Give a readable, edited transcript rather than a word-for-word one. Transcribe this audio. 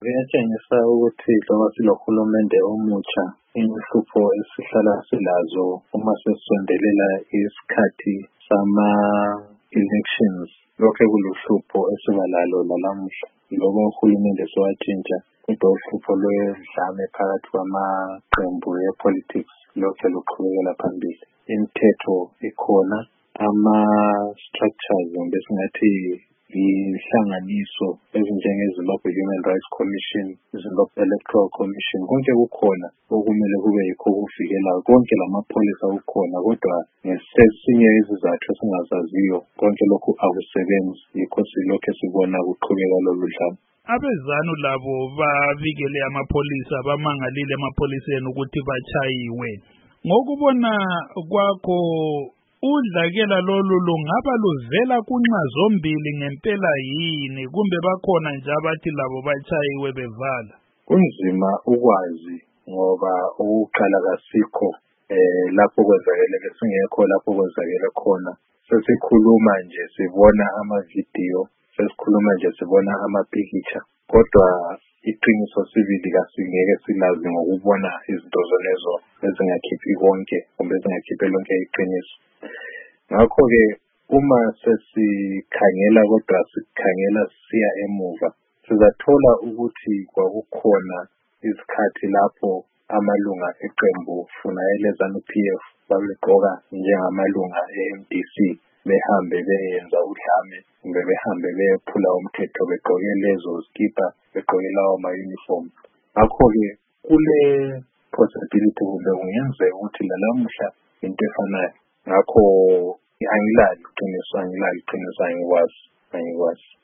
Kuyatshengisa ukuthi loba silohulumende omutsha, inhlupho esihlala silazo uma sesondelela isikhathi sama-elections, lokhu kuluhlupho esiba lalo lalamuhla. Loba uhulumende sewatshintsha, kodwa uhlupho lwedlame phakathi kwamaqembu e-politics lokhu luqhubekela phambili. Imithetho ikhona, ama-structures kumbe singathi inhlanganiso ezinjengeZimbabwe Human Rights Commission, Zimbabwe Electoral Commission, konke kukhona okumele kube yikho kuvikela konke lamapholisa kukhona, kodwa ngesinye isizathu esingazaziyo konke lokhu akusebenzi, yikho silokhu sibona kuqhubeka lolu dlame. Abezanu labo bavikele amapholisa, bamangalile emapholiseni ukuthi batshayiwe. Ngokubona kwakho, udlakela lolu lungaba luvela kunxa zombili ngempela yini, kumbe bakhona nje abathi labo batshayiwe bevala? Kunzima ukwazi ngoba ukuqala kasikho lapho kwenzakele singekho lapho kwenzakele khona. Sesikhuluma nje sibona amavidiyo, sesikhuluma nje sibona amapikitsha, kodwa iqiniso sibili kasingeke silazi ngokubona izinto zonezo ezingakhiphi konke kumbe ezingakhiphi lonke iqiniso. Ngakho-ke uma sesikhangela kodwa sikhangela siya emuva, sizathola ukuthi kwakukhona izikhathi lapho amalunga eqembu funa eleZANU-PF babegqoka njengamalunga e-MDC, behambe beyenza udlame kumbe behambe bephula umthetho begqoke lezo zikipa, begqoke lawo ma-uniform. Ngakho-ke kule possibility kumbe kungenzeka ukuthi lalamuhla into efanayo. Ngakho angilali iqiniso, angikwazi.